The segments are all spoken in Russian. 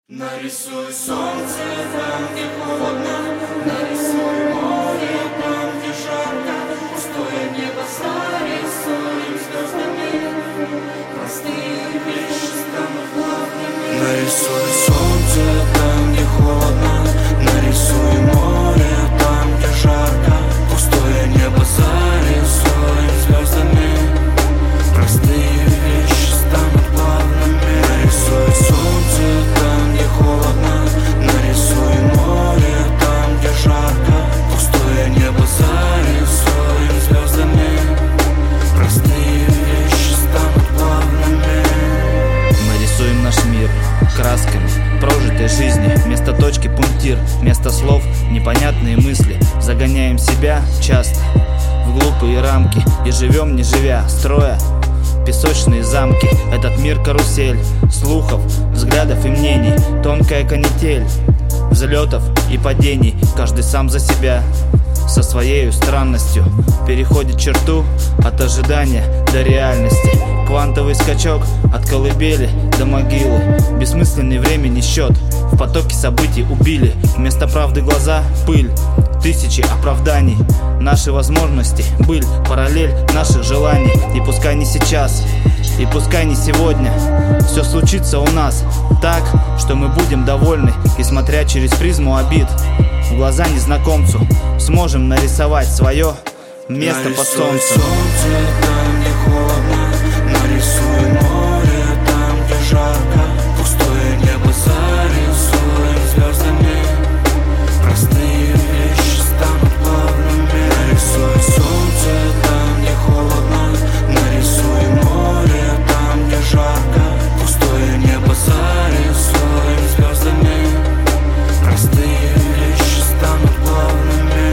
Нарисуй солнце там, где холодно, нарисуй море там, где жарко, пустое небо зарисуем звездами, простые вещи станут главными. Нарисуй солнце там, где холодно, нарисуй море там, где жарко, пустое небо зарисуем звездами, простые вещи станут главными. Нарисуй солнце там, где холодно, нарисуй море там, где жарко, пустое небо зарисуем звездами, простые вещи станут главными. Мы рисуем наш мир красками прожитой жизни. Вместо точки пунктир, вместо слов непонятные мысли. Загоняем себя часто в глупые рамки и живем не живя, строя песочные замки. Этот мир карусель слухов, взглядов и мнений. Тонкая канитель взлетов и падений. Каждый сам за себя со своей странностью переходит черту от ожидания до реальности. Квантовый скачок от колыбели до могилы. Бессмысленный времени счет в потоке событий убили. Вместо правды глаза пыль, тысячи оправданий. Наши возможности быль, параллель наших желаний. И пускай не сейчас, и пускай не сегодня, все случится у нас так, что мы будем довольны. И смотря через призму обид в глаза незнакомцу, сможем нарисовать свое место под солнцем. Солнце там, где холодно, нарисуй море там, где жарко, пустое небо зарисуем звездами, простые вещи станут главными. Нарисуй солнце там, где холодно, нарисуй море там, где жарко, пустое небо зарисуем звездами, простые вещи станут главными.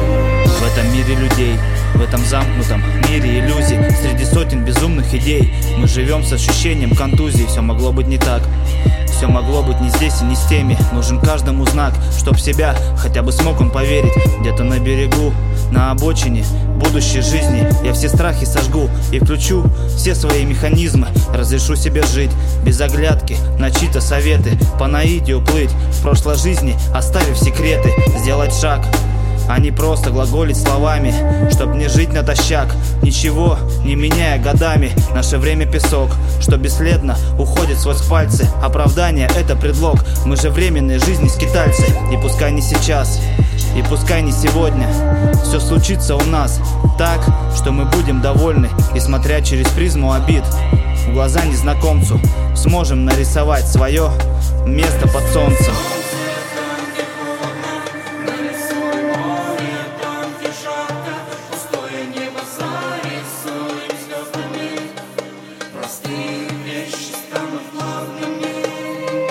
В этом мире людей, в этом замкнутом мире иллюзий, среди сотен безумных идей мы живем с ощущением контузии. Все могло быть не так, все могло быть не здесь и не с теми. Нужен каждому знак, чтоб в себя хотя бы смог он поверить. Где-то на берегу, на обочине будущей жизни я все страхи сожгу и включу все свои механизмы. Разрешу себе жить без оглядки на чьи-то советы, по наитию плыть в прошлой жизни, оставив секреты. Сделать шаг, а не просто глаголить словами, чтоб не жить натощак, ничего не меняя годами. Наше время песок, что бесследно уходит сквозь пальцы. Оправдание — это предлог, мы же временные жизни скитальцы. И пускай не сейчас, и пускай не сегодня, все случится у нас так, что мы будем довольны. И смотря через призму обид в глаза незнакомцу, сможем нарисовать свое место под солнцем.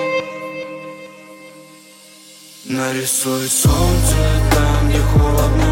Нарисуй солнце там, где холодно,